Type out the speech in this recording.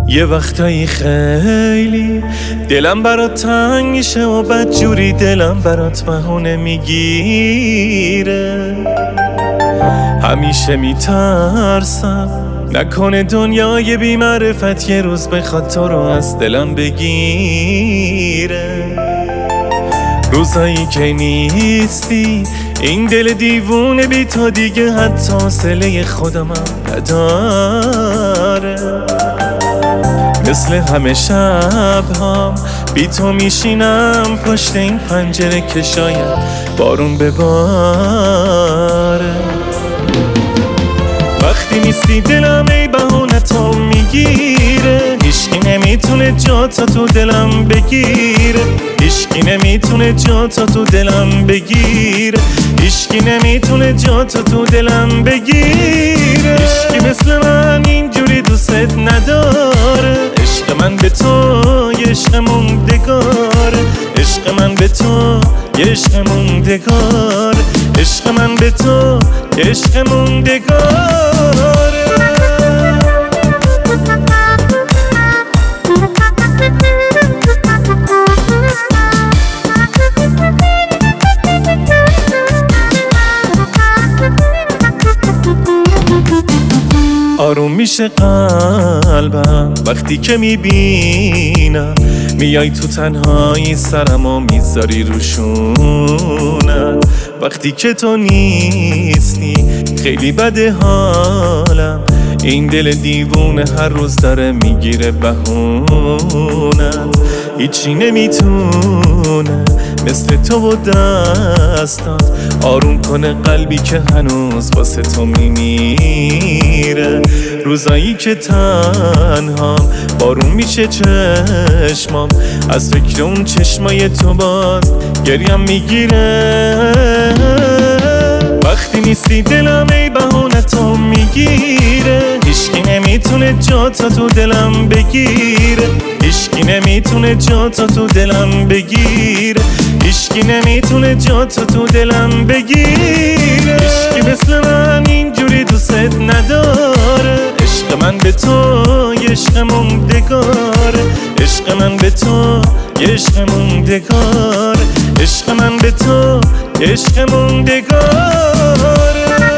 یه وقتایی خیلی دلم برات تنگ میشه و بدجوری دلم برات بهونه میگیره. همیشه میترسم نکنه دنیای بی معرفت یه روز بخواد تو رو از دلم بگیره. روزایی که نیستی این دل دیوونه بی تو دیگه حتی حوصله خودم نداره. مثل همه شب‌هام بی تو میشینم پشت این پنجره که شاید بارون بباره. وقتی نیستی دلم ای بهونه تو میگیره. هیچکی نمیتونه جاتو تو دلم بگیره. هیچکی نمیتونه جاتو تو دلم بگیره. هیچکی نمیتونه جاتو تو دلم بگیره. هیچکی مثل من اینجوری دوست نداره. عشق من به تو یه عشق موندگاره. عشق من به تو یه عشق موندگاره. عشق من به تو یه عشق موندگاره. آروم میشه قلبم وقتی که میبینم میای تو تنهایی سرمو میذاری روشونت. وقتی که تو نیستی خیلی بده حالم. این دل دیوونه هر روز داره میگیره بهونت. هیچی نمیتونه مثل تو و دستات آروم کنه قلبی که هنوز واسه تو میمیره. روزایی که تنهام بارون میشه چشمام از فکر اون چشمای تو باز گریم میگیره. وقتی نیستی دلم ای بهونه تو میگیره. هیچکی نمیتونه جاتو تو دلم بگیره. هیچکی نمیتونه جاتو تو دلم بگیره. هیچکی نمیتونه جاتو تو دلم بگیره. هیچکی مثل من اینجوری دوست نداره. عشق من به تو یه عشق موندگاره. عشق من به تو یه عشق موندگاره. عشق من به تو یه عشق موندگاره.